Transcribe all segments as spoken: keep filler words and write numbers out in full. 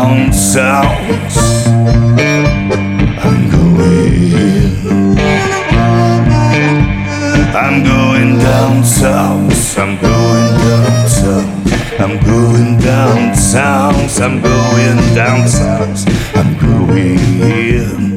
down south. I'm going. I'm going down south. I'm going down south. I'm going down south. I'm going down south. I'm going.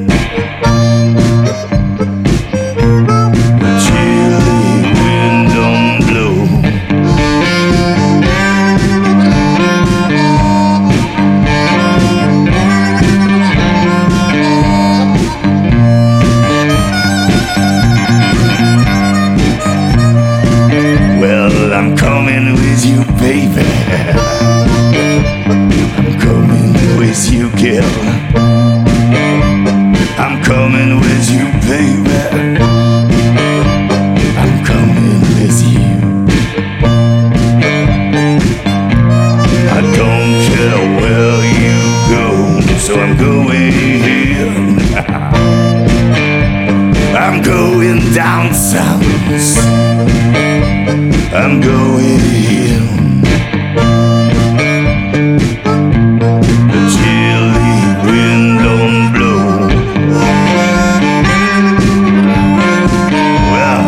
I'm coming with you, baby. I'm coming with you, girl. I'm coming with you, baby. I'm coming with you. I don't care where you go, so I'm going. I'm going down south. I'm going. The chilly wind don't blow. Well,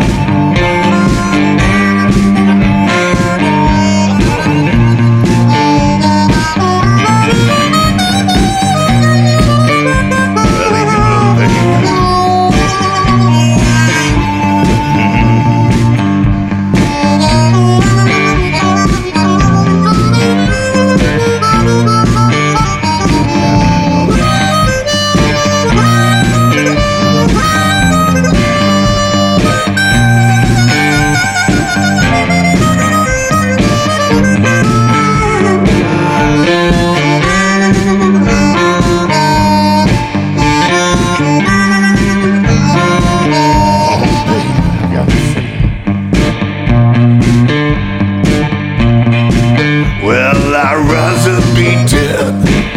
I'd rather be dead.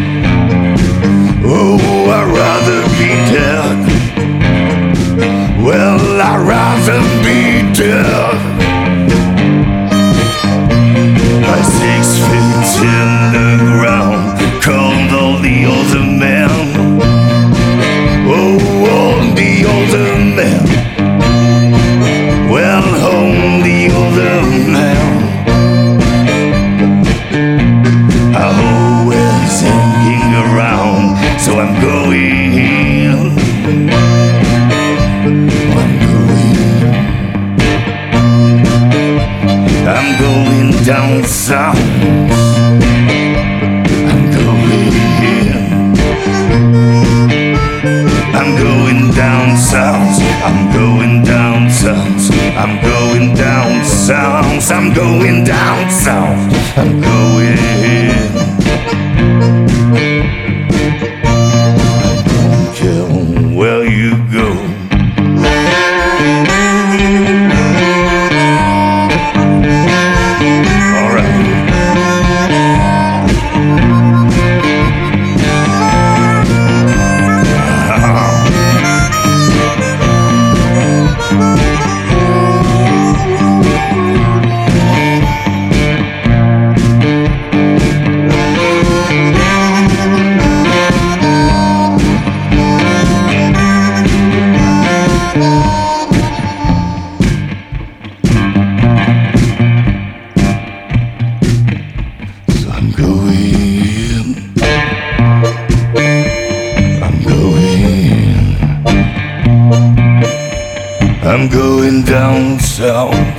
Oh, I'd rather be dead. Well, I'd rather be dead. My six feet in the ground, called all the other men. Oh, all the other men. Well, home the other men. So I'm going. I'm going. I'm going down south. I'm going. I'm going down south. I'm going down south. I'm going down south. I'm going down south. I'm going. Where you go. All right. I'm going. I'm going. I'm going down south.